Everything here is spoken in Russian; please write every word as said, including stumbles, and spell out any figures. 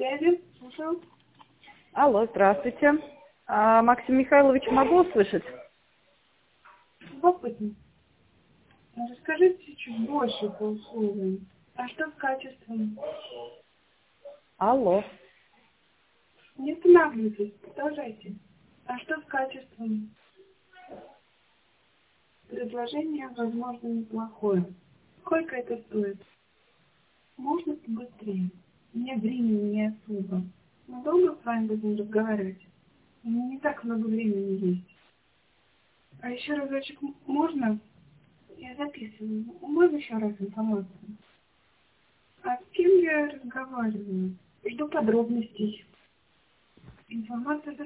связи. Слушаю. Алло, здравствуйте. А, Максим Михайлович, могу услышать? Любопытно. Расскажите чуть больше по условиям. А что с качеством? Алло. Не останавливайтесь, продолжайте. А что с качеством? Предложение, возможно, неплохое. Сколько это стоит? Можно побыстрее? У меня времени не особо. Мы долго с вами будем разговаривать? У меня не так много времени есть. А еще разочек м- можно? Я записываю. Можно еще раз информацию? А с кем я разговариваю? Жду подробностей. Информация